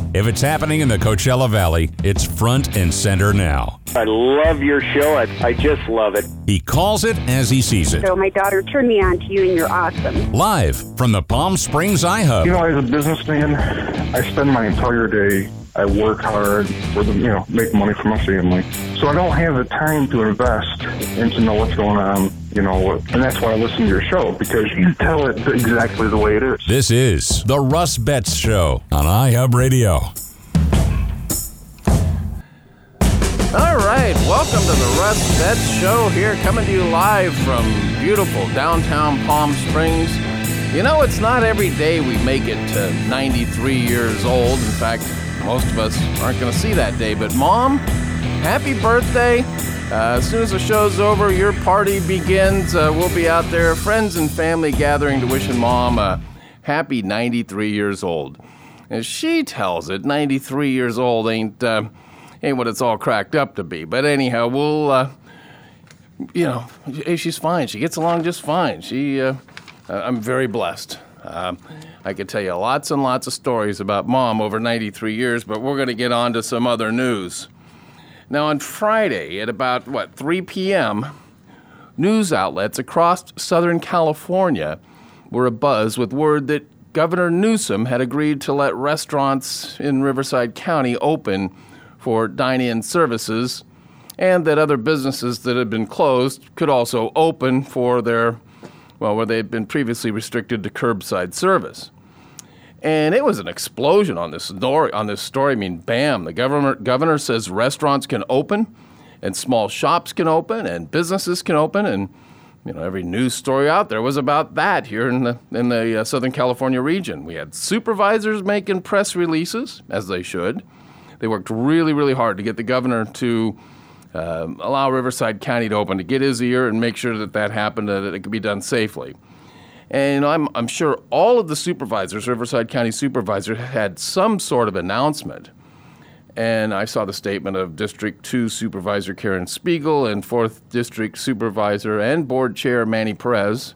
If it's happening in the Coachella Valley, it's front and center now. I love your show. I just love it. He calls it as he sees it. So my daughter turned me on to you, and you're awesome. Live from the Palm Springs iHub. As a businessman, I spend my entire day, I work hard make money for my family. So I don't have the time to invest and to know what's going on, and that's why I listen to your show, because you tell it exactly the way it is. This is the Russ Betts Show on iHub Radio. All right, welcome to the Russ Betts Show here, coming to you live from beautiful downtown Palm Springs. It's not every day we make it to 93 years old. In fact, most of us aren't going to see that day. But Mom, happy birthday. As soon as the show's over, your party begins. We'll be out there, friends and family gathering to wishing Mom a happy 93 years old. As she tells it, 93 years old ain't what it's all cracked up to be. But anyhow, we'll, she's fine. She gets along just fine. I'm very blessed. I could tell you lots and lots of stories about Mom over 93 years, but we're going to get on to some other news. Now, on Friday at about, 3 p.m., news outlets across Southern California were abuzz with word that Governor Newsom had agreed to let restaurants in Riverside County open for dine-in services, and that other businesses that had been closed could also open for where they had been previously restricted to curbside service. And it was an explosion on this story. I mean, bam, the governor says restaurants can open, and small shops can open, and businesses can open, and every news story out there was about that here in the Southern California region. We had supervisors making press releases, as they should. They worked really, really hard to get the governor to allow Riverside County to open, to get his ear and make sure that happened, that it could be done safely. And I'm sure all of the supervisors, Riverside County supervisors, had some sort of announcement. And I saw the statement of District 2 Supervisor Karen Spiegel and 4th District Supervisor and Board Chair Manny Perez,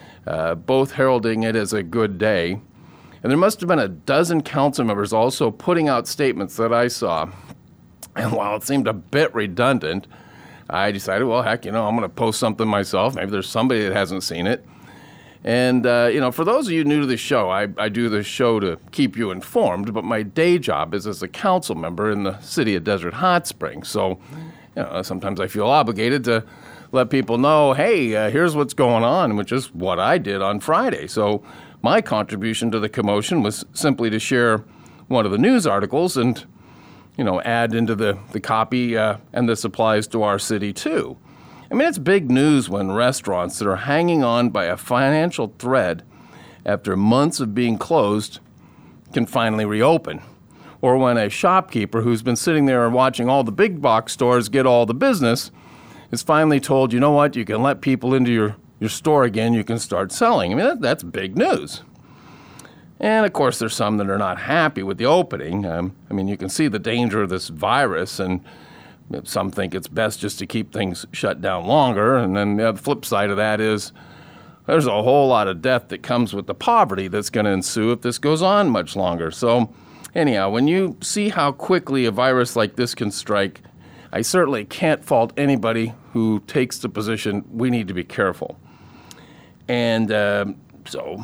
both heralding it as a good day. And there must have been a dozen council members also putting out statements that I saw. And while it seemed a bit redundant, I decided, well, heck, I'm going to post something myself. Maybe there's somebody that hasn't seen it. And, for those of you new to the show, I do this show to keep you informed, but my day job is as a council member in the city of Desert Hot Springs. So, sometimes I feel obligated to let people know, hey, here's what's going on, which is what I did on Friday. So my contribution to the commotion was simply to share one of the news articles and add into the copy, and this applies to our city, too. I mean, it's big news when restaurants that are hanging on by a financial thread after months of being closed can finally reopen. Or when a shopkeeper who's been sitting there and watching all the big box stores get all the business is finally told, you know what, you can let people into your store again, you can start selling. I mean, that's big news. And, of course, there's some that are not happy with the opening. You can see the danger of this virus, and some think it's best just to keep things shut down longer. And then the flip side of that is there's a whole lot of death that comes with the poverty that's going to ensue if this goes on much longer. So, anyhow, when you see how quickly a virus like this can strike, I certainly can't fault anybody who takes the position we need to be careful. And so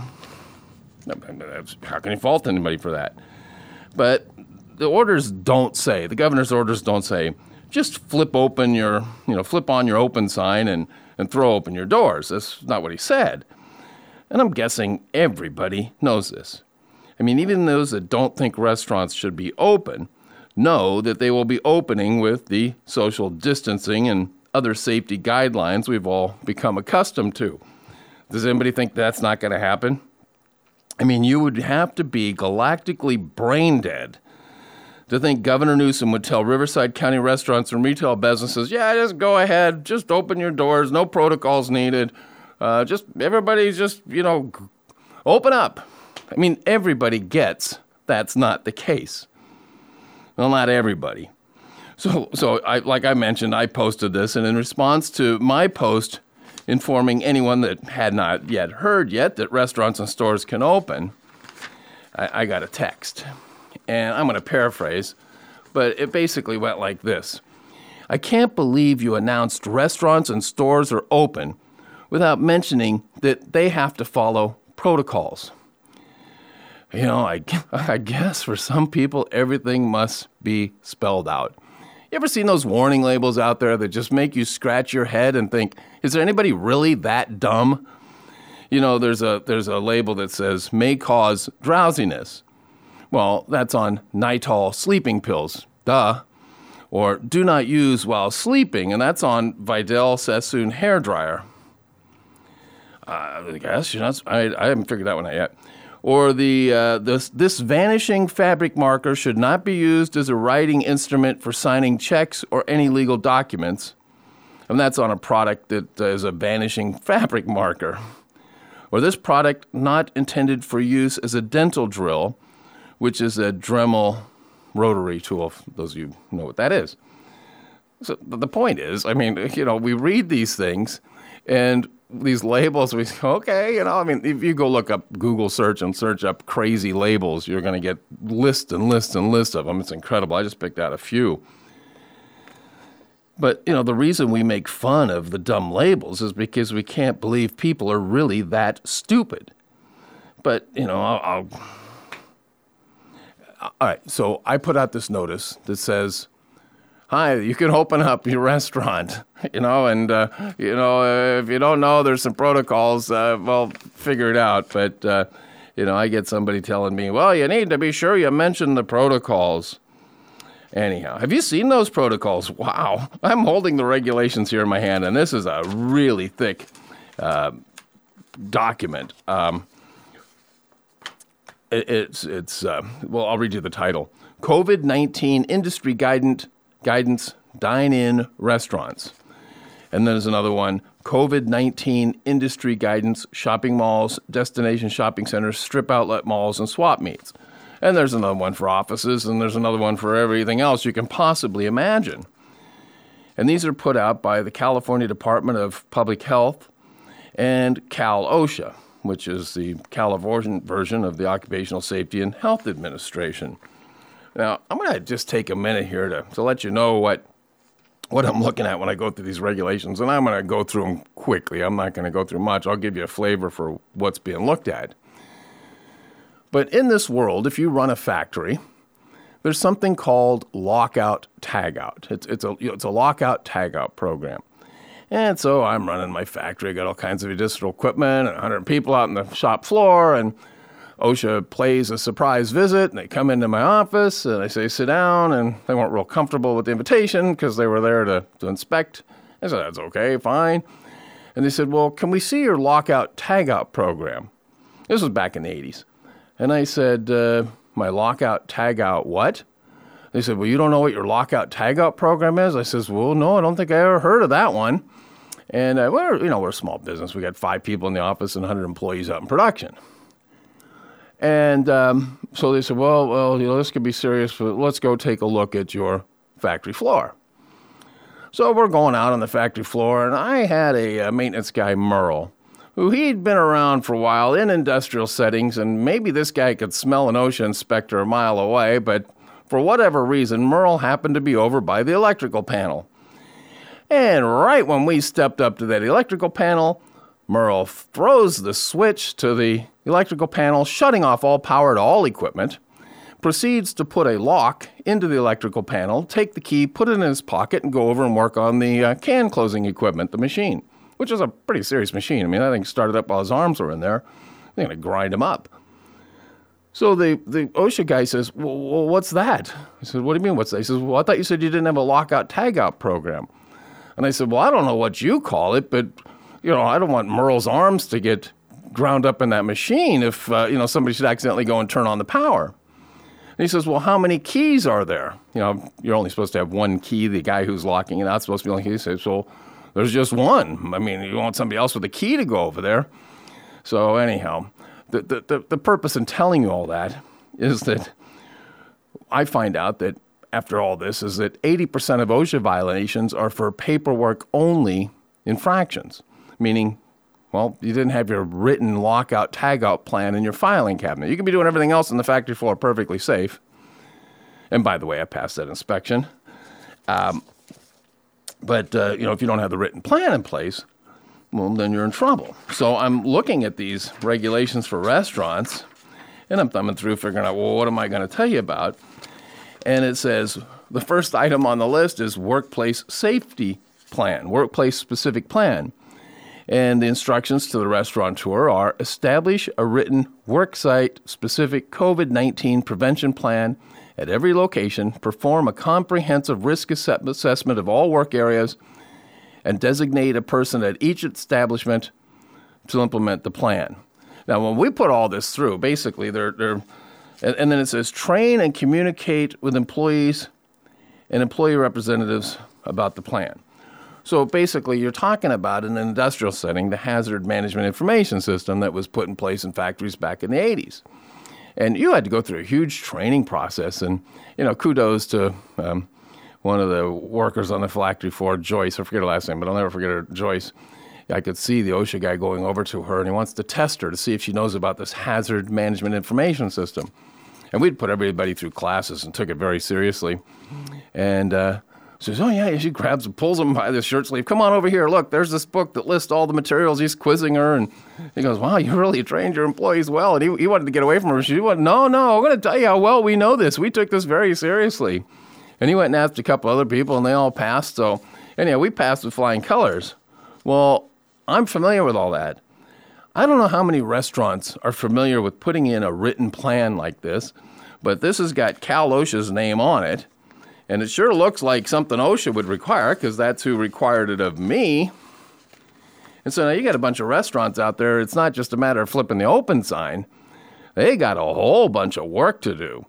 how can you fault anybody for that? But the orders don't say, the governor's orders don't say, just flip on your open sign and throw open your doors. That's not what he said. And I'm guessing everybody knows this. I mean, even those that don't think restaurants should be open know that they will be opening with the social distancing and other safety guidelines we've all become accustomed to. Does anybody think that's not going to happen? I mean, you would have to be galactically brain dead to think Governor Newsom would tell Riverside County restaurants and retail businesses, yeah, just go ahead, just open your doors, no protocols needed, everybody open up. I mean, everybody gets that's not the case. Well, not everybody. So like I mentioned, I posted this, and in response to my post informing anyone that had not yet heard that restaurants and stores can open, I got a text. and I'm going to paraphrase, but it basically went like this. I can't believe you announced restaurants and stores are open without mentioning that they have to follow protocols. You know, I guess for some people, everything must be spelled out. You ever seen those warning labels out there that just make you scratch your head and think, is there anybody really that dumb? You know, there's a label that says, may cause drowsiness. Well, that's on Nytol sleeping pills, duh. Or do not use while sleeping, and that's on Vidal Sassoon hairdryer. I guess, you know, I haven't figured that one out yet. Or this vanishing fabric marker should not be used as a writing instrument for signing checks or any legal documents. And that's on a product that is a vanishing fabric marker. Or this product not intended for use as a dental drill, which is a Dremel rotary tool, if those of you know what that is. So the point is, I mean, you know, we read these things and these labels, we say, okay, you know, I mean, if you go look up Google search and search up crazy labels, you're going to get lists and lists and lists of them. It's incredible. I just picked out a few. But, you know, the reason we make fun of the dumb labels is because we can't believe people are really that stupid. But, you know, all right, so I put out this notice that says, hi, you can open up your restaurant, you know, and, you know, if you don't know, there's some protocols, well, figure it out. But, you know, I get somebody telling me, well, you need to be sure you mention the protocols. Anyhow, have you seen those protocols? Wow. I'm holding the regulations here in my hand, and this is a really thick document. Well, I'll read you the title. COVID-19 Industry Guidance Dine-In Restaurants. And then there's another one, COVID-19 Industry Guidance Shopping Malls, Destination Shopping Centers, Strip Outlet Malls, and Swap Meets. And there's another one for offices, and there's another one for everything else you can possibly imagine. And these are put out by the California Department of Public Health and Cal-OSHA, which is the California version of the Occupational Safety and Health Administration. Now, I'm going to just take a minute here to let you know what I'm looking at when I go through these regulations, and I'm going to go through them quickly. I'm not going to go through much. I'll give you a flavor for what's being looked at. But in this world, if you run a factory, there's something called lockout tagout. It's a lockout tagout program. And so I'm running my factory. I got all kinds of industrial equipment and 100 people out on the shop floor, and OSHA plays a surprise visit, and they come into my office, and I say, sit down, and they weren't real comfortable with the invitation because they were there to inspect. I said, that's okay, fine. And they said, well, can we see your lockout tagout program? This was back in the 80s. And I said, my lockout tagout what? They said, well, you don't know what your lockout tagout program is? I says, well, no, I don't think I ever heard of that one. And we're a small business. We got 5 people in the office and 100 employees out in production. And so they said, well, you know, this could be serious, but let's go take a look at your factory floor. So we're going out on the factory floor, and I had a maintenance guy, Merle, who he'd been around for a while in industrial settings, and maybe this guy could smell an OSHA inspector a mile away, but for whatever reason, Merle happened to be over by the electrical panel. And right when we stepped up to that electrical panel, Merle throws the switch to the electrical panel, shutting off all power to all equipment, proceeds to put a lock into the electrical panel, take the key, put it in his pocket, and go over and work on the can closing equipment, the machine, which is a pretty serious machine. I mean, that thing started up while his arms were in there. They're going to grind him up. So the OSHA guy says, well, what's that? I said, what do you mean, what's that? He says, well, I thought you said you didn't have a lockout tagout program. And I said, well, I don't know what you call it, but, you know, I don't want Merle's arms to get ground up in that machine if, somebody should accidentally go and turn on the power. And he says, well, how many keys are there? You know, you're only supposed to have one key. The guy who's locking it out is supposed to be only. He says, well, there's just one. I mean, you want somebody else with a key to go over there. So anyhow, the purpose in telling you all that is that I find out that after all this is that 80% of OSHA violations are for paperwork-only infractions, meaning, well, you didn't have your written lockout tagout plan in your filing cabinet. You can be doing everything else in the factory floor perfectly safe, And by the way, I passed that inspection. But if you don't have the written plan in place, well, then you're in trouble. So I'm looking at these regulations for restaurants, and I'm thumbing through figuring out, well, what am I going to tell you about? And it says the first item on the list is workplace safety plan, workplace specific plan. And the instructions to the restaurateur are establish a written worksite specific COVID-19 prevention plan at every location, perform a comprehensive risk assessment of all work areas, and designate a person at each establishment to implement the plan. Now, when we put all this through, basically, and then it says train and communicate with employees and employee representatives about the plan. So basically, you're talking about in an industrial setting, the hazard management information system that was put in place in factories back in the 80s. And you had to go through a huge training process. And, kudos to one of the workers on the factory floor, Joyce. I forget her last name, but I'll never forget her, Joyce. I could see the OSHA guy going over to her, and he wants to test her to see if she knows about this hazard management information system. And we'd put everybody through classes and took it very seriously. And she says, oh, yeah, she grabs and pulls him by the shirt sleeve. Come on over here. Look, there's this book that lists all the materials. He's quizzing her. And he goes, wow, you really trained your employees well. And he wanted to get away from her. She went, no, I'm going to tell you how well we know this. We took this very seriously. And he went and asked a couple other people, and they all passed. So anyhow, we passed with flying colors. Well, I'm familiar with all that. I don't know how many restaurants are familiar with putting in a written plan like this, but this has got Cal OSHA's name on it. And it sure looks like something OSHA would require, because that's who required it of me. And so now you got a bunch of restaurants out there. It's not just a matter of flipping the open sign. They got a whole bunch of work to do.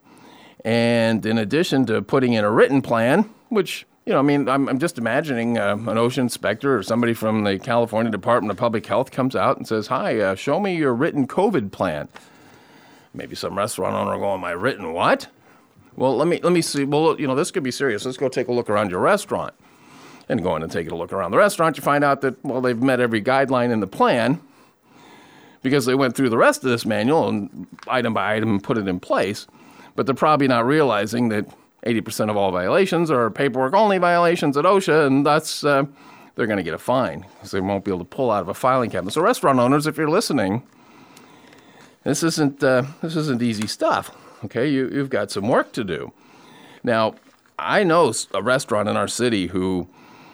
And in addition to putting in a written plan, which, I'm just imagining an OSHA inspector or somebody from the California Department of Public Health comes out and says, hi, show me your written COVID plan. Maybe some restaurant owner going, my written what? Well, let me see. Well, this could be serious. Let's go take a look around your restaurant. And go in and take a look around the restaurant. You find out that, well, they've met every guideline in the plan because they went through the rest of this manual and item by item put it in place. But they're probably not realizing that 80% of all violations are paperwork-only violations at OSHA, and thus they're going to get a fine because they won't be able to pull out of a filing cabinet. So restaurant owners, if you're listening, this isn't easy stuff. Okay, you've got some work to do. Now, I know a restaurant in our city who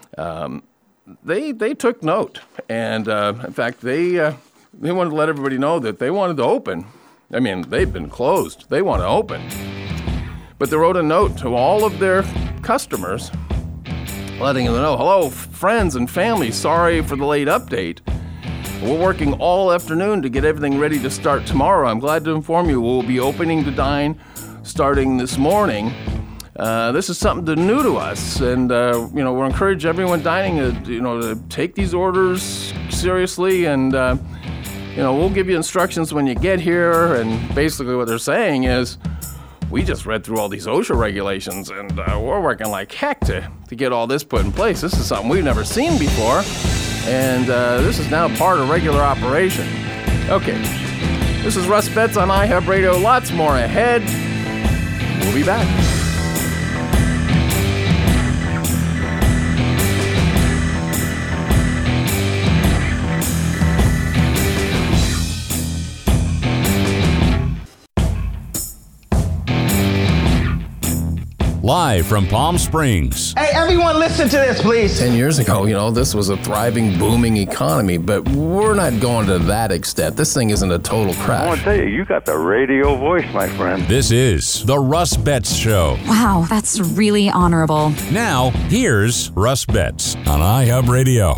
they took note, and in fact, they wanted to let everybody know that they wanted to open. I mean, they've been closed. They want to open. But they wrote a note to all of their customers, letting them know, hello, friends and family, sorry for the late update. We're working all afternoon to get everything ready to start tomorrow. I'm glad to inform you we'll be opening to dine starting this morning. This is something new to us, and we're encouraging everyone dining to take these orders seriously, and we'll give you instructions when you get here. And basically what they're saying is, we just read through all these OSHA regulations, and we're working like heck to get all this put in place. This is something we've never seen before. And this is now part of regular operation. Okay, this is Russ Betts on iHub Radio. Lots more ahead. We'll be back. Live from Palm Springs. Hey, everyone, listen to this, please. 10 years ago, this was a thriving, booming economy, but we're not going to that extent. This thing isn't a total crash. I want to tell you, you got the radio voice, my friend. This is The Russ Betts Show. Wow, that's really honorable. Now, here's Russ Betts on iHub Radio.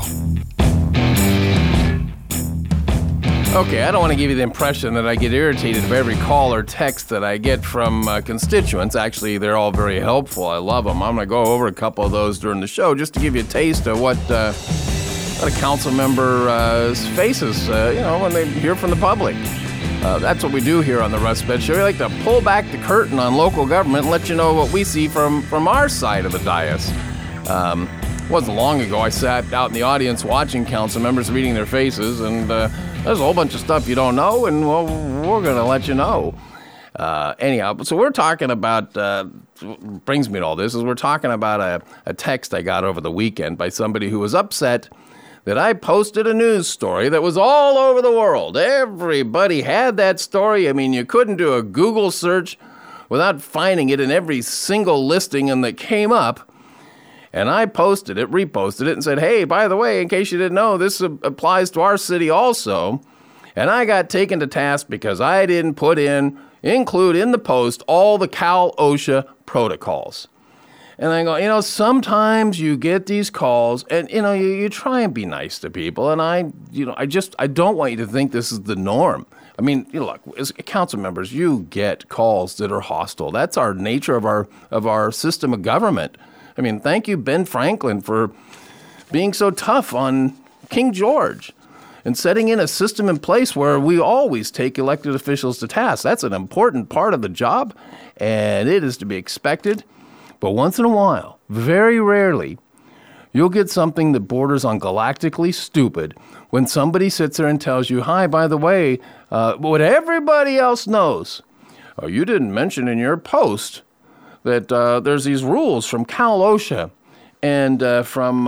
Okay, I don't want to give you the impression that I get irritated by every call or text that I get from constituents. Actually, they're all very helpful. I love them. I'm going to go over a couple of those during the show just to give you a taste of what a council member faces, when they hear from the public. That's what we do here on the Russ Betts Show. We like to pull back the curtain on local government and let you know what we see from our side of the dais. It wasn't long ago I sat out in the audience watching council members reading their faces, and there's a whole bunch of stuff you don't know, and well, we're going to let you know. Anyhow, so we're talking about brings me to all this is we're talking about a text I got over the weekend by somebody who was upset that I posted a news story that was all over the world. Everybody had that story. I mean, you couldn't do a Google search without finding it in every single listing and that came up. And I posted it, reposted it, and said, hey, by the way, in case you didn't know, this applies to our city also. And I got taken to task because I didn't include in the post all the Cal OSHA protocols. And I go, sometimes you get these calls and, you try and be nice to people. And I don't want you to think this is the norm. I mean, look, as council members, you get calls that are hostile. That's our nature of our system of government. I mean, thank you, Ben Franklin, for being so tough on King George and setting in a system in place where we always take elected officials to task. That's an important part of the job, and it is to be expected. But once in a while, very rarely, you'll get something that borders on galactically stupid when somebody sits there and tells you, hi, by the way, what everybody else knows. Oh, you didn't mention in your post that there's these rules from Cal OSHA and from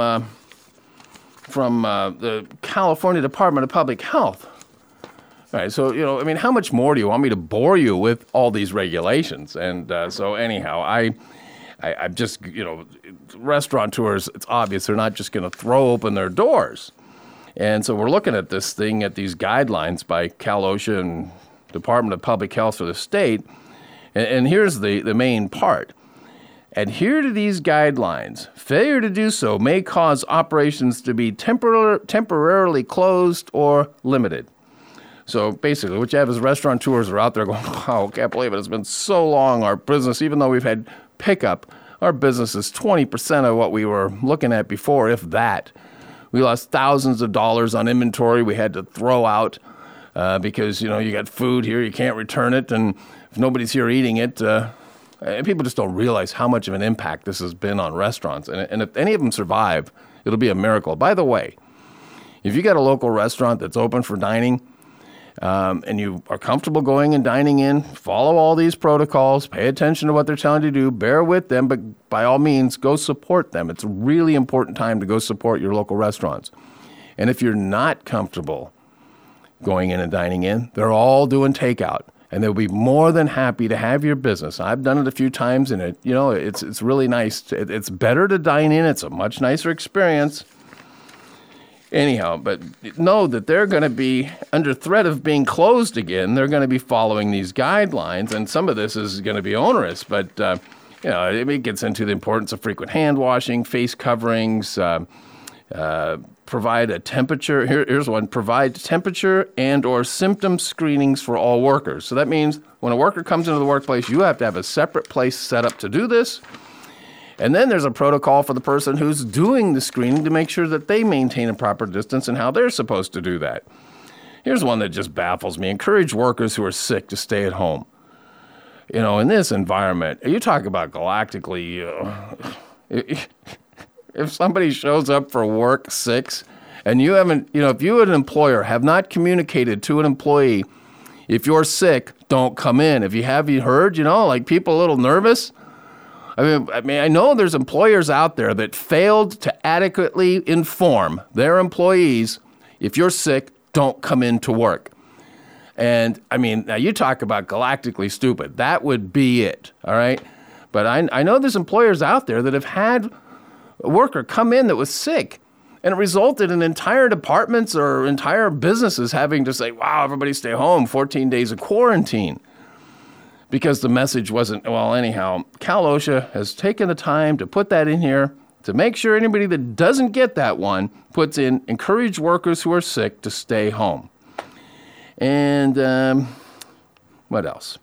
the California Department of Public Health. All right, so, how much more do you want me to bore you with all these regulations? And so anyhow, I'm just, restaurateurs, it's obvious they're not just going to throw open their doors. And so we're looking at this thing, at these guidelines by Cal OSHA and Department of Public Health for the state. And here's the main part. Adhere to these guidelines. Failure to do so may cause operations to be temporarily closed or limited. So basically, what you have is restaurateurs are out there going, wow, can't believe it. It's been so long, our business, even though we've had pickup, our business is 20% of what we were looking at before, if that. We lost thousands of dollars on inventory we had to throw out because, you got food here, you can't return it, and if nobody's here eating it, and people just don't realize how much of an impact this has been on restaurants. And if any of them survive, it'll be a miracle. By the way, if you got a local restaurant that's open for dining, and you are comfortable going and dining in, follow all these protocols, pay attention to what they're telling you to do, bear with them, but by all means, go support them. It's a really important time to go support your local restaurants. And if you're not comfortable going in and dining in, they're all doing takeout, and they'll be more than happy to have your business. I've done it a few times, and it's really nice. It's better to dine in. It's a much nicer experience. Anyhow, but know that they're going to be under threat of being closed again. They're going to be following these guidelines, and some of this is going to be onerous, but, it gets into the importance of frequent hand washing, face coverings, provide a temperature. Here's one, provide temperature and or symptom screenings for all workers. So that means when a worker comes into the workplace, you have to have a separate place set up to do this. And then there's a protocol for the person who's doing the screening to make sure that they maintain a proper distance and how they're supposed to do that. Here's one that just baffles me. Encourage workers who are sick to stay at home. In this environment, you talk about galactically, if somebody shows up for work sick and you haven't, if you an employer have not communicated to an employee, if you're sick, don't come in. If you heard, people a little nervous. I mean, I know there's employers out there that failed to adequately inform their employees, if you're sick, don't come into work. And, now you talk about galactically stupid. That would be it, all right? But I know there's employers out there that have had a worker come in that was sick, and it resulted in entire departments or entire businesses having to say, wow, everybody stay home, 14 days of quarantine. Because the message wasn't, anyhow, Cal OSHA has taken the time to put that in here to make sure anybody that doesn't get that one puts in, encourage workers who are sick to stay home. And what else?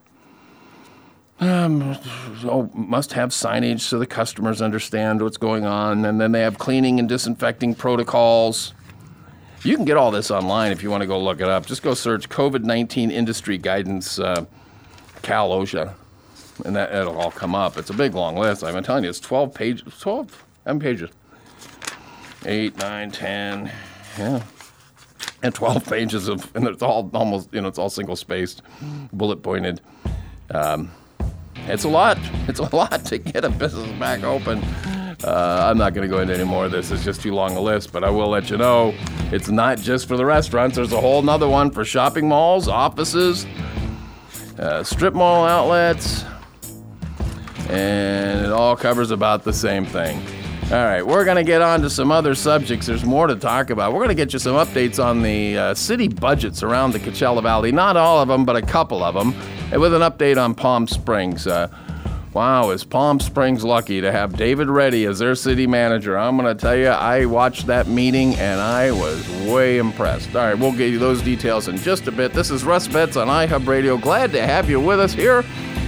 Must have signage so the customers understand what's going on. And then they have cleaning and disinfecting protocols. You can get all this online if you want to go look it up. Just go search COVID-19 industry guidance Cal OSHA, and it'll all come up. It's a big, long list. I'm telling you, it's 12 pages. 11 pages. 8, 9, 10, yeah. And 12 pages and it's all almost, it's all single-spaced, bullet-pointed. It's a lot. It's a lot to get a business back open. I'm not going to go into any more of this. It's just too long a list, but I will let you know it's not just for the restaurants. There's a whole nother one for shopping malls, offices, strip mall outlets, and it all covers about the same thing. All right, we're going to get on to some other subjects. There's more to talk about. We're going to get you some updates on the city budgets around the Coachella Valley. Not all of them, but a couple of them. And with an update on Palm Springs. Wow, is Palm Springs lucky to have David Reddy as their city manager. I'm going to tell you, I watched that meeting and I was way impressed. All right, we'll get you those details in just a bit. This is Russ Betts on iHub Radio. Glad to have you with us here.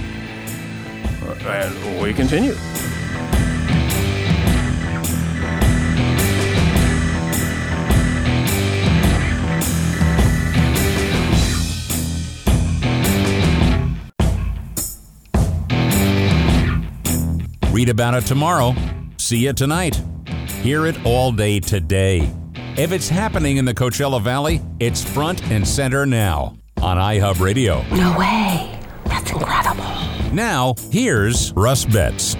And we continue. Read about it tomorrow. See it tonight. Hear it all day today. If it's happening in the Coachella Valley, it's front and center now on iHub Radio. No way. That's incredible. Now, here's Russ Betts.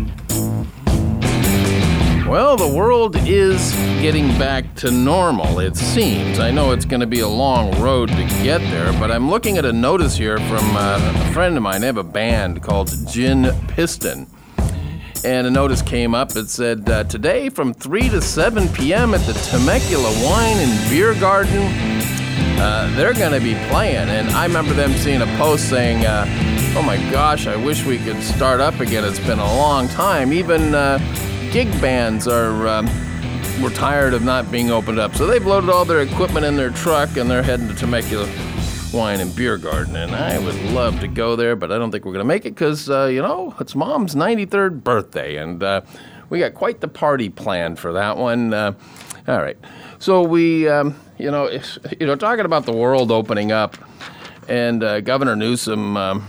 Well, the world is getting back to normal, it seems. I know it's going to be a long road to get there, but I'm looking at a notice here from a friend of mine. They have a band called Gin Piston. And a notice came up that said, today from 3 to 7 p.m. at the Temecula Wine and Beer Garden, they're going to be playing. And I remember them seeing a post saying, oh my gosh, I wish we could start up again. It's been a long time. Even gig bands were tired of not being opened up. So they've loaded all their equipment in their truck and they're heading to Temecula Wine and Beer Garden, and I would love to go there, but I don't think we're going to make it because, it's Mom's 93rd birthday, and we got quite the party planned for that one. All right. So we, talking about the world opening up, and Governor Newsom,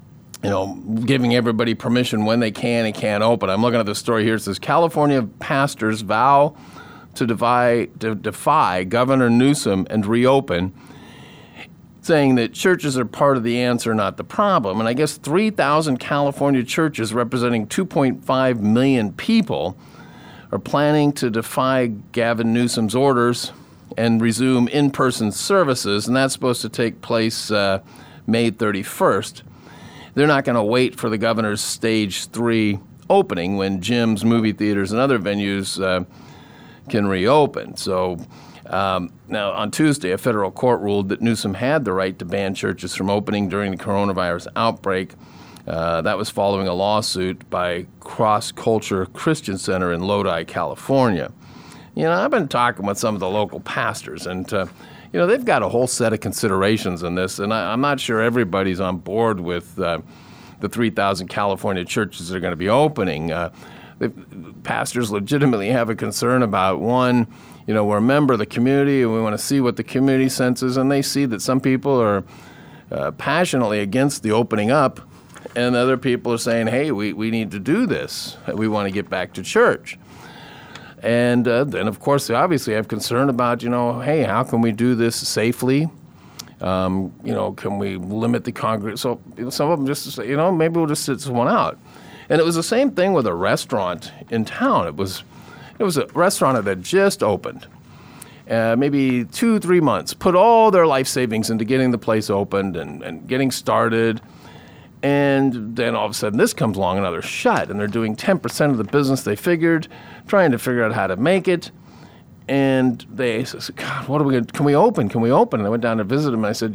giving everybody permission when they can and can't open. I'm looking at the story here. It says, California pastors vow to defy Governor Newsom and reopen, saying that churches are part of the answer, not the problem. And I guess 3,000 California churches representing 2.5 million people are planning to defy Gavin Newsom's orders and resume in-person services, and that's supposed to take place May 31st. They're not going to wait for the governor's Stage 3 opening when gyms, movie theaters, and other venues can reopen. So now, on Tuesday, a federal court ruled that Newsom had the right to ban churches from opening during the coronavirus outbreak. That was following a lawsuit by Cross Culture Christian Center in Lodi, California. I've been talking with some of the local pastors, and, they've got a whole set of considerations in this, and I'm not sure everybody's on board with the 3,000 California churches that are going to be opening. The pastors legitimately have a concern about, one, we're a member of the community and we want to see what the community senses, and they see that some people are passionately against the opening up, and other people are saying, hey, we need to do this. We want to get back to church. And then, of course, they obviously have concern about, hey, how can we do this safely? Can we limit the congregation? So some of them just say, maybe we'll just sit someone out. And it was the same thing with a restaurant in town. It was a restaurant that had just opened, maybe 2-3 months, put all their life savings into getting the place opened and getting started. And then all of a sudden this comes along and now they're shut, and they're doing 10% of the business they figured, trying to figure out how to make it. And they said, God, what are we going to, can we open? And I went down to visit them and I said,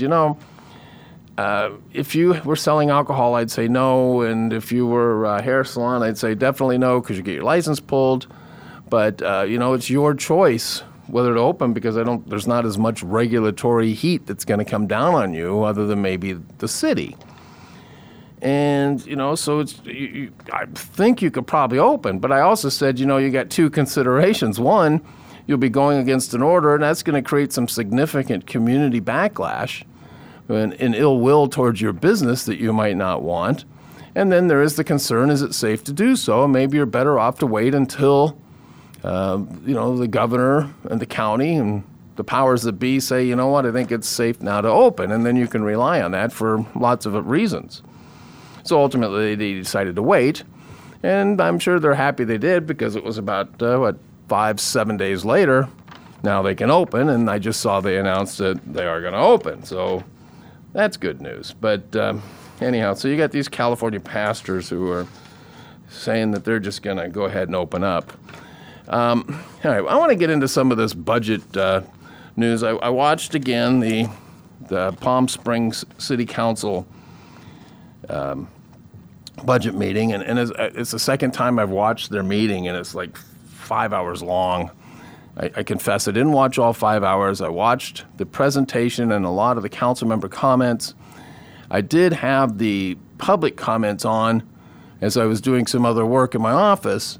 if you were selling alcohol, I'd say no. And if you were a hair salon, I'd say definitely no, because you get your license pulled. But, it's your choice whether to open, because there's not as much regulatory heat that's going to come down on you other than maybe the city. And, so I think you could probably open. But I also said, you got two considerations. One, you'll be going against an order, and that's going to create some significant community backlash and ill will towards your business that you might not want. And then there is the concern, is it safe to do so? Maybe you're better off to wait until, the governor and the county and the powers that be say, I think it's safe now to open. And then you can rely on that for lots of reasons. So ultimately, they decided to wait, and I'm sure they're happy they did because it was about, 5-7 days later, now they can open, and I just saw they announced that they are going to open. So that's good news. But anyhow, so you got these California pastors who are saying that they're just going to go ahead and open up. All right, I want to get into some of this budget news. I watched again the Palm Springs City Council budget meeting, and it's the second time I've watched their meeting, and it's like 5 hours long. I confess I didn't watch all 5 hours. I watched the presentation and a lot of the council member comments. I did have the public comments on as I was doing some other work in my office,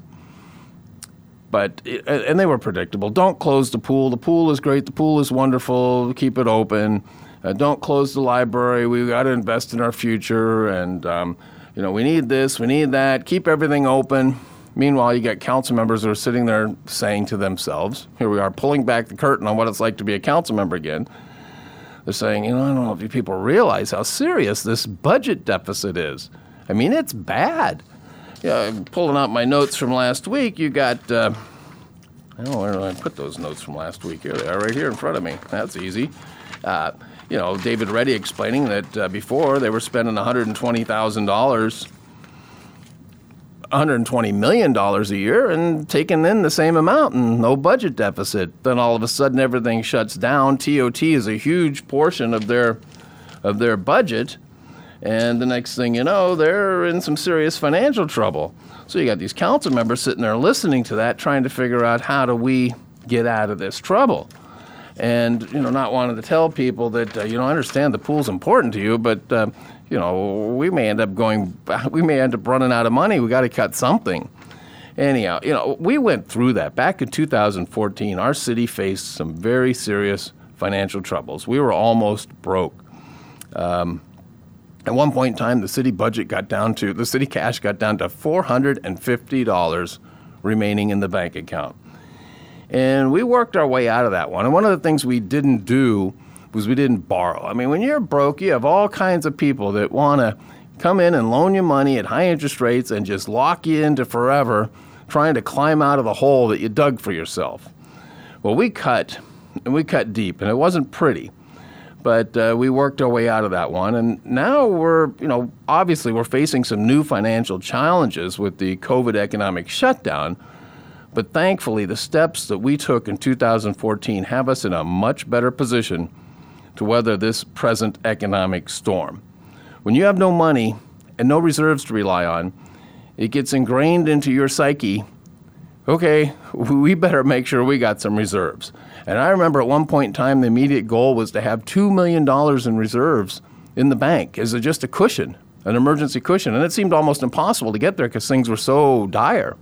and they were predictable. Don't close the pool. The pool is great. The pool is wonderful. Keep it open. Don't close the library. We've got to invest in our future, and we need this, we need that. Keep everything open. Meanwhile, you got council members that are sitting there saying to themselves, here we are pulling back the curtain on what it's like to be a council member again. They're saying, I don't know if you people realize how serious this budget deficit is. I mean, it's bad. I'm pulling out my notes from last week. You got, where did I put those notes from last week? Here they are, right here in front of me. That's easy. David Reddy explaining that before they were spending $120 million a year and taking in the same amount and no budget deficit. Then all of a sudden everything shuts down. TOT is a huge portion of their budget. And the next thing you know, they're in some serious financial trouble. So you got these council members sitting there listening to that, trying to figure out how do we get out of this trouble. And, not wanting to tell people that, I understand the pool's important to you, but, we may end up running out of money. We got to cut something. Anyhow, we went through that. Back in 2014, our city faced some very serious financial troubles. We were almost broke. At one point in time, the city cash got down to $450 remaining in the bank account. And we worked our way out of that one. And one of the things we didn't do was we didn't borrow. I mean, when you're broke, you have all kinds of people that want to come in and loan you money at high interest rates and just lock you into forever, trying to climb out of the hole that you dug for yourself. Well, we cut deep, and it wasn't pretty. But we worked our way out of that one. And now obviously we're facing some new financial challenges with the COVID economic shutdown. But thankfully, the steps that we took in 2014 have us in a much better position to weather this present economic storm. When you have no money and no reserves to rely on, it gets ingrained into your psyche, okay, we better make sure we got some reserves. And I remember at one point in time, the immediate goal was to have $2 million in reserves in the bank as just a cushion, an emergency cushion. And it seemed almost impossible to get there because things were so dire.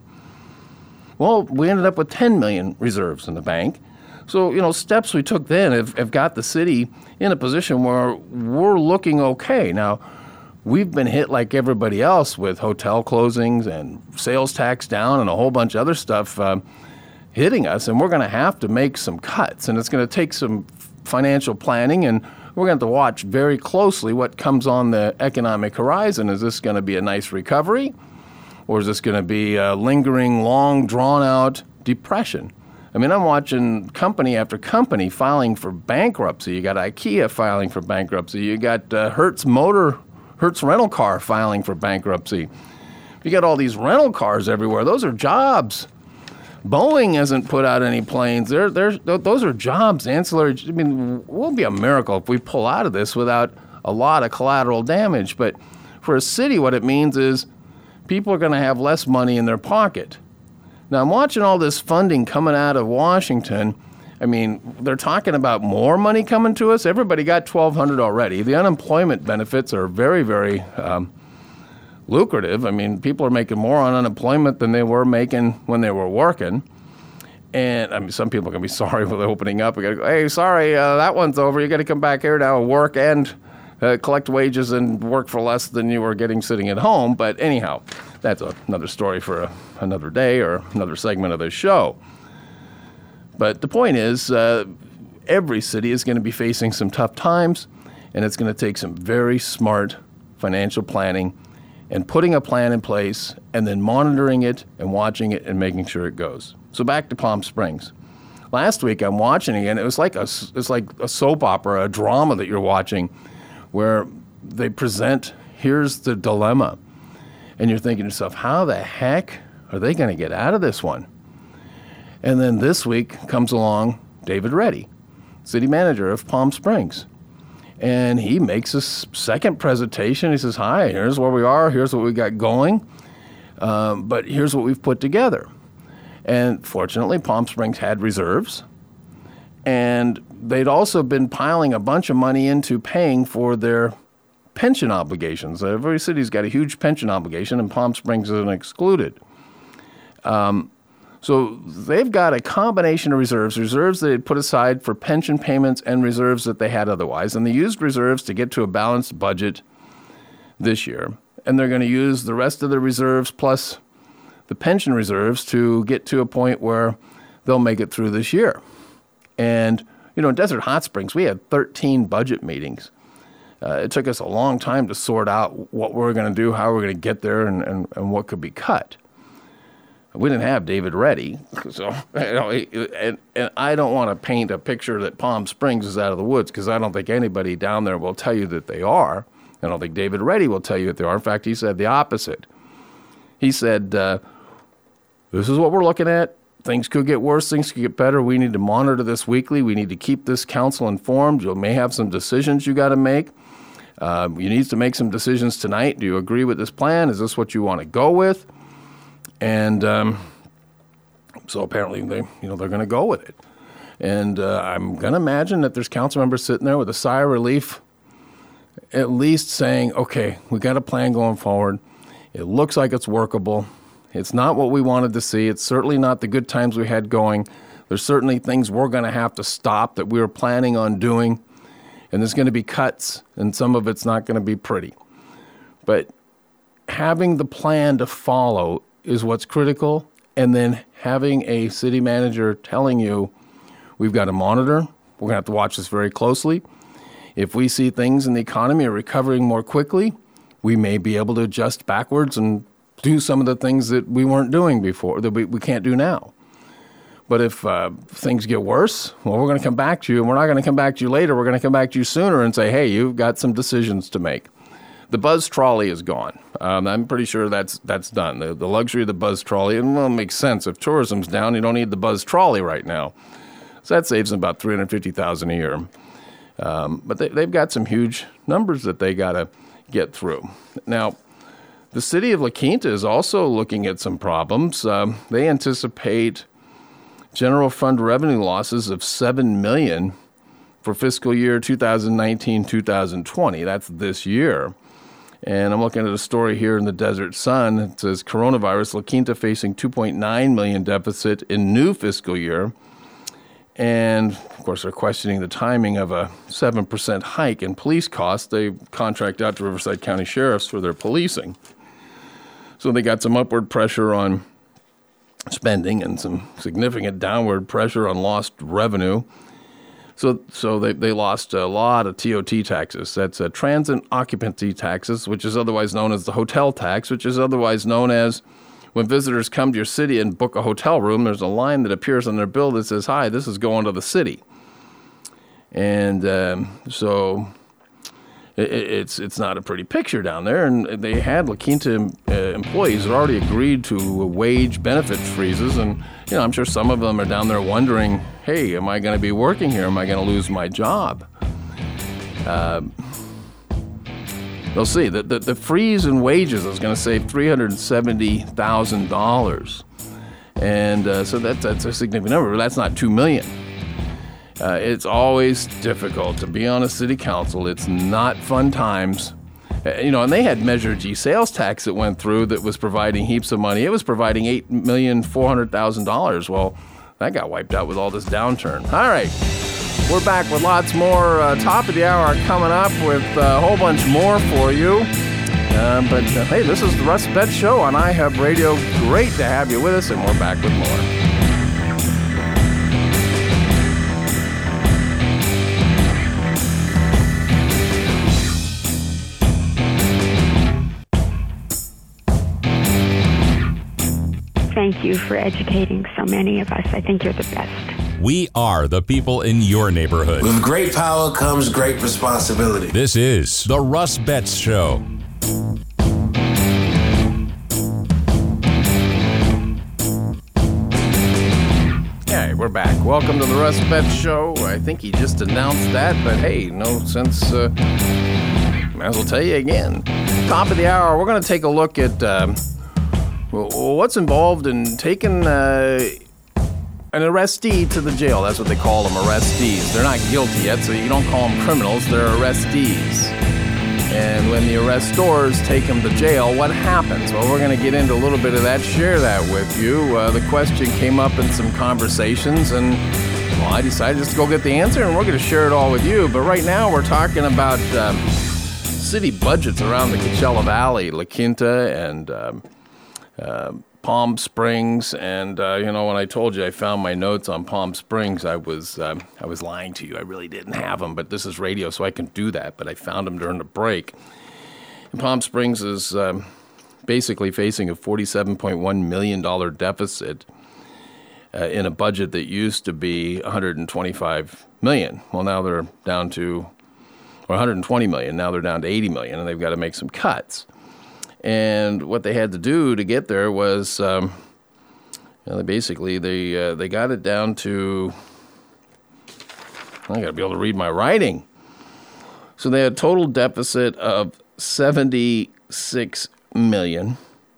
Well, we ended up with 10 million reserves in the bank. So, steps we took then have got the city in a position where we're looking okay. Now, we've been hit like everybody else with hotel closings and sales tax down and a whole bunch of other stuff hitting us, and we're going to have to make some cuts, and it's going to take some financial planning, and we're going to have to watch very closely what comes on the economic horizon. Is this going to be a nice recovery? Or is this going to be a lingering, long, drawn-out depression? I mean, I'm watching company after company filing for bankruptcy. You got IKEA filing for bankruptcy. You got Hertz rental car filing for bankruptcy. You got all these rental cars everywhere. Those are jobs. Boeing hasn't put out any planes. Those are jobs, ancillary. I mean, it will be a miracle if we pull out of this without a lot of collateral damage. But for a city, what it means is people are going to have less money in their pocket. Now, I'm watching all this funding coming out of Washington. I mean, they're talking about more money coming to us. Everybody got $1,200 already. The unemployment benefits are very, very lucrative. I mean, people are making more on unemployment than they were making when they were working. And I mean, some people are going to be sorry for opening up. We got to go, hey, sorry, that one's over. You got to come back here now and work and collect wages and work for less than you were getting sitting at home. But anyhow, that's another story for another day or another segment of this show. But the point is, every city is going to be facing some tough times, and it's going to take some very smart financial planning and putting a plan in place and then monitoring it and watching it and making sure it goes. So back to Palm Springs. Last week I'm watching it, and it was like it's like a soap opera, a drama that you're watching, where they present, here's the dilemma. And you're thinking to yourself, how the heck are they going to get out of this one? And then this week comes along David Reddy, city manager of Palm Springs. And he makes a second presentation. He says, hi, here's where we are. Here's what we got going. But here's what we've put together. And fortunately, Palm Springs had reserves. And they'd also been piling a bunch of money into paying for their pension obligations. Every city's got a huge pension obligation, and Palm Springs isn't excluded. So they've got a combination of reserves that they'd put aside for pension payments and reserves that they had otherwise. And they used reserves to get to a balanced budget this year. And they're going to use the rest of the reserves plus the pension reserves to get to a point where they'll make it through this year. And, in Desert Hot Springs, we had 13 budget meetings. It took us a long time to sort out what we're going to do, how we're going to get there, and what could be cut. We didn't have David Reddy, so and I don't want to paint a picture that Palm Springs is out of the woods, because I don't think anybody down there will tell you that they are. I don't think David Reddy will tell you that they are. In fact, he said the opposite. He said, this is what we're looking at. Things could get worse. Things could get better. We need to monitor this weekly. We need to keep this council informed. You may have some decisions you got to make. You need to make some decisions tonight. Do you agree with this plan? Is this what you want to go with? And so apparently they're going to go with it. And I'm going to imagine that there's council members sitting there with a sigh of relief, at least saying, okay, we got a plan going forward. It looks like it's workable. It's not what we wanted to see. It's certainly not the good times we had going. There's certainly things we're going to have to stop that we were planning on doing. And there's going to be cuts, and some of it's not going to be pretty. But having the plan to follow is what's critical, and then having a city manager telling you, we've got to monitor, we're going to have to watch this very closely. If we see things in the economy are recovering more quickly, we may be able to adjust backwards and do some of the things that we weren't doing before, that we can't do now. But if things get worse, well, we're going to come back to you, and we're not going to come back to you later. We're going to come back to you sooner and say, hey, you've got some decisions to make. The Buzz Trolley is gone. I'm pretty sure that's done. The luxury of the Buzz Trolley, and well, it makes sense. If tourism's down, you don't need the Buzz Trolley right now. So that saves them about $350,000 a year. But they've got some huge numbers that they got to get through. Now, the city of La Quinta is also looking at some problems. They anticipate general fund revenue losses of $7 million for fiscal year 2019-2020. That's this year. And I'm looking at a story here in the Desert Sun. It says, coronavirus, La Quinta facing $2.9 million deficit in new fiscal year. And, of course, they're questioning the timing of a 7% hike in police costs. They contract out to Riverside County Sheriffs for their policing. So they got some upward pressure on spending and some significant downward pressure on lost revenue. So they lost a lot of TOT taxes. That's transit occupancy taxes, which is otherwise known as the hotel tax, which is otherwise known as when visitors come to your city and book a hotel room, there's a line that appears on their bill that says, hi, this is going to the city. And so it's not a pretty picture down there. And they had La Quinta employees that already agreed to wage benefit freezes. And, I'm sure some of them are down there wondering, hey, am I going to be working here? Am I going to lose my job? They'll see that the freeze in wages is going to save $370,000. And so that's a significant number, but that's not $2 million. It's always difficult to be on a city council. It's not fun times. And they had Measure G sales tax that went through that was providing heaps of money. It was providing $8,400,000. Well, that got wiped out with all this downturn. All right. We're back with lots more top of the hour coming up with a whole bunch more for you. But hey, this is the Russ Betts Show on iHub Radio. Great to have you with us, and we're back with more. thank you for educating so many of us. I think you're the best. We are the people in your neighborhood. With great power comes great responsibility. This is The Russ Betts Show. Okay, we're back. Welcome to The Russ Betts Show. I think he just announced that, but hey, no sense. Might as well tell you again. Top of the hour, we're going to take a look at what's involved in taking an arrestee to the jail. That's what they call them, arrestees. They're not guilty yet, so you don't call them criminals. They're arrestees. And when the arrestors take them to jail, what happens? Well, we're going to get into a little bit of that, share that with you. The question came up in some conversations, and well, I decided just to go get the answer, and we're going to share it all with you. But right now, we're talking about city budgets around the Coachella Valley, La Quinta, and Palm Springs, and when I told you I found my notes on Palm Springs, I was lying to you. I really didn't have them, but this is radio, so I can do that. But I found them during the break. And Palm Springs is basically facing a $47.1 million deficit in a budget that used to be $125 million. Well, now they're down to, or $120 million. Now they're down to $80 million, and they've got to make some cuts. And what they had to do to get there was, they got it down to, I got to be able to read my writing. So they had a total deficit of $76 million.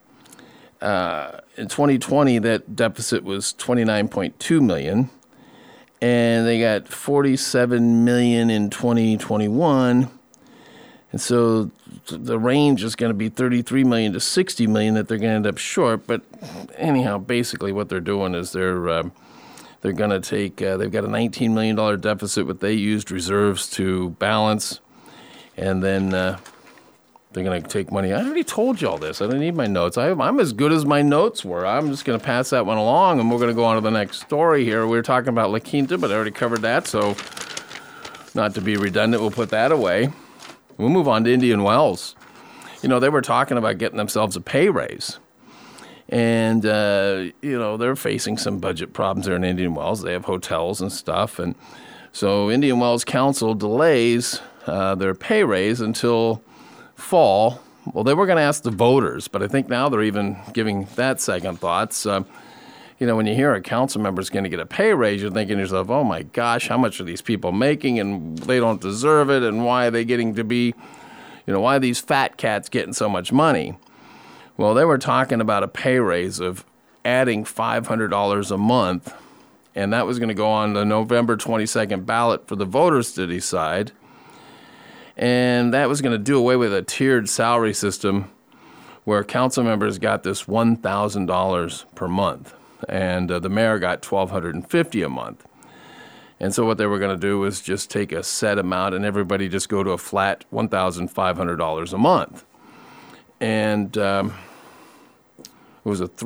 In 2020, that deficit was $29.2 million. And they got $47 million in 2021. And so the range is going to be $33 million to $60 million that they're going to end up short. But anyhow, basically what they're doing is they're going to take, they've got a $19 million deficit, but they used reserves to balance. And then they're going to take money. I already told you all this. I don't need my notes. I'm as good as my notes were. I'm just going to pass that one along, and we're going to go on to the next story here. We were talking about La Quinta, but I already covered that. So not to be redundant, we'll put that away. We'll move on to Indian Wells. They were talking about getting themselves a pay raise. And, they're facing some budget problems there in Indian Wells. They have hotels and stuff. And so Indian Wells Council delays their pay raise until fall. Well, they were going to ask the voters, but I think now they're even giving that second thoughts. When you hear a council member is going to get a pay raise, you're thinking to yourself, oh my gosh, how much are these people making, and they don't deserve it, and why are they getting to be, why are these fat cats getting so much money? Well, they were talking about a pay raise of adding $500 a month, and that was going to go on the November 22nd ballot for the voters to decide, and that was going to do away with a tiered salary system where council members got this $1,000 per month. And the mayor got $1,250 a month. And so what they were going to do was just take a set amount and everybody just go to a flat $1,500 a month. And it was a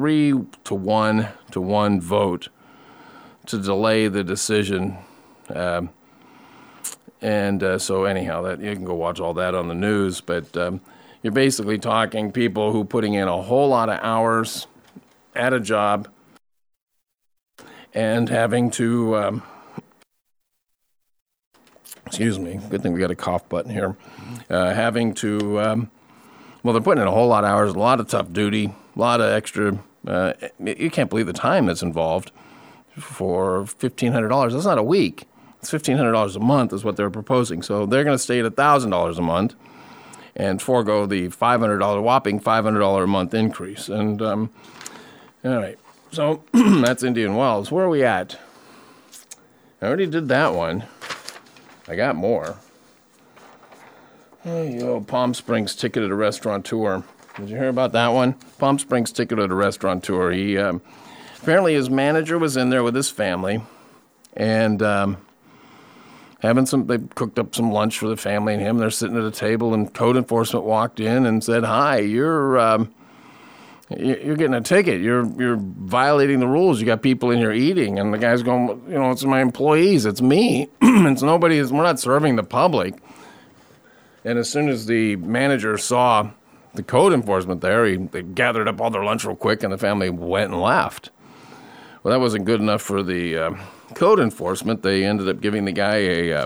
3-1 vote to delay the decision. So anyhow, that you can go watch all that on the news. But you're basically talking people who putting in a whole lot of hours at a job and having to, excuse me, good thing we got a cough button here, having to, they're putting in a whole lot of hours, a lot of tough duty, a lot of extra, you can't believe the time that's involved for $1,500. That's not a week. It's $1,500 a month is what they're proposing. So they're going to stay at $1,000 a month and forego the whopping $500 a month increase. And, all right. So that's Indian Wells. Where are we at? I already did that one. I got more. Palm Springs ticketed a restaurateur. Did you hear about that one? Palm Springs ticketed a restaurateur. He apparently his manager was in there with his family, and they cooked up some lunch for the family and him. They're sitting at a table, and code enforcement walked in and said, "Hi, you're getting a ticket. You're violating the rules. You got people in here eating." And the guy's going, "It's my employees. It's me. It's nobody. We're not serving the public." And as soon as the manager saw the code enforcement there, they gathered up all their lunch real quick, and the family went and left. Well, that wasn't good enough for the code enforcement. They ended up giving the guy a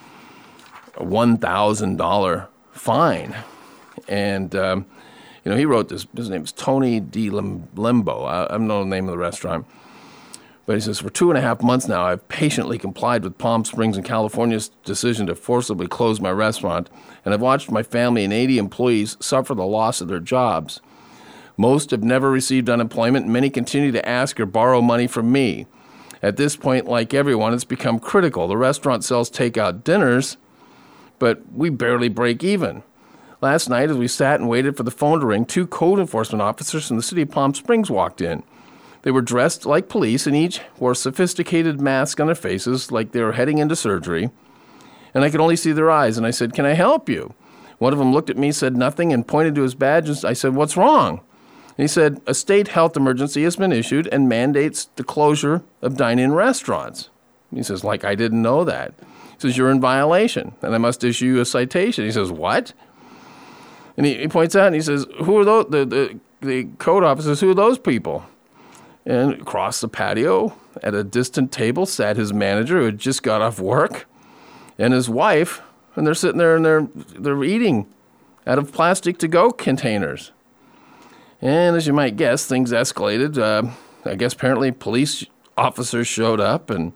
$1,000 fine. And, he wrote this. His name is Tony D. Limbo. I don't know the name of the restaurant. But he says, for 2.5 months now, I've patiently complied with Palm Springs and California's decision to forcibly close my restaurant, and I've watched my family and 80 employees suffer the loss of their jobs. Most have never received unemployment, and many continue to ask or borrow money from me. At this point, like everyone, it's become critical. The restaurant sells takeout dinners, but we barely break even. Last night, as we sat and waited for the phone to ring, 2 code enforcement officers from the city of Palm Springs walked in. They were dressed like police and each wore sophisticated masks on their faces like they were heading into surgery. And I could only see their eyes, and I said, "Can I help you?" One of them looked at me, said nothing, and pointed to his badge. And I said, "What's wrong?" And he said, "A state health emergency has been issued and mandates the closure of dine-in restaurants." He says, "Like I didn't know that." He says, "You're in violation, and I must issue you a citation." He says, "What?" And he points out, and he says, "Who are those, the code officers, who are those people?" And across the patio, at a distant table, sat his manager who had just got off work, and his wife, and they're sitting there and they're eating out of plastic to-go containers. And as you might guess, things escalated. I guess apparently police officers showed up, and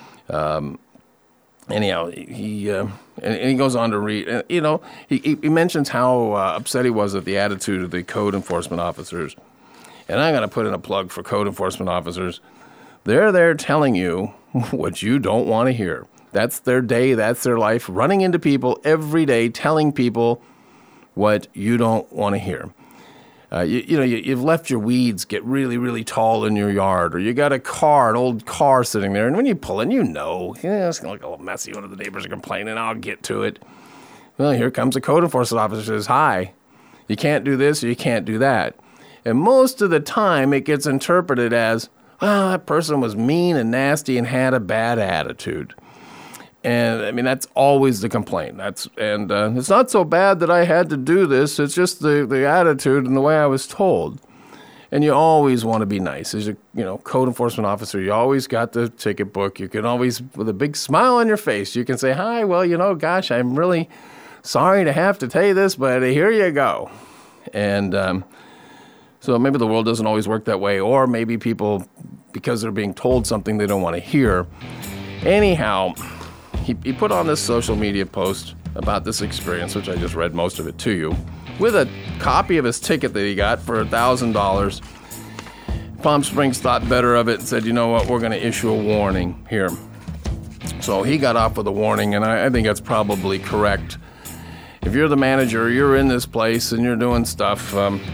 anyhow, he goes on to read. He mentions how upset he was at the attitude of the code enforcement officers. And I'm going to put in a plug for code enforcement officers. They're there telling you what you don't want to hear. That's their day. That's their life. Running into people every day, telling people what you don't want to hear. You've left your weeds get really, really tall in your yard, or you got an old car sitting there, and when you pull in, it's going to look a little messy. One of the neighbors are complaining. I'll get to it. Well, here comes a code enforcement officer who says, "Hi, you can't do this or you can't do that." And most of the time, it gets interpreted as, well, that person was mean and nasty and had a bad attitude. And, I mean, that's always the complaint. It's not so bad that I had to do this. It's just the attitude and the way I was told. And you always want to be nice. As a code enforcement officer, you always got the ticket book. You can always, with a big smile on your face, you can say, "Hi, well, gosh, I'm really sorry to have to tell you this, but here you go." And so maybe the world doesn't always work that way, or maybe people, because they're being told something they don't want to hear. Anyhow, he put on this social media post about this experience, which I just read most of it to you, with a copy of his ticket that he got for $1,000. Palm Springs thought better of it and said, "You know what, we're going to issue a warning here." So he got off with a warning, and I think that's probably correct. If you're the manager, you're in this place and you're doing stuff,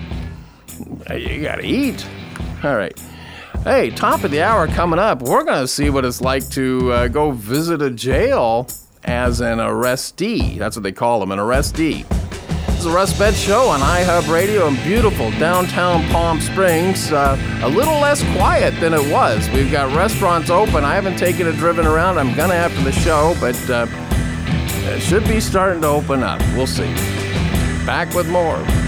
you got to eat. All right. Hey, top of the hour coming up. We're going to see what it's like to go visit a jail as an arrestee. That's what they call them, an arrestee. This is the Russ Betts Show on iHub Radio in beautiful downtown Palm Springs. A little less quiet than it was. We've got restaurants open. I haven't taken a driven around. I'm going to after the show, but it should be starting to open up. We'll see. Back with more.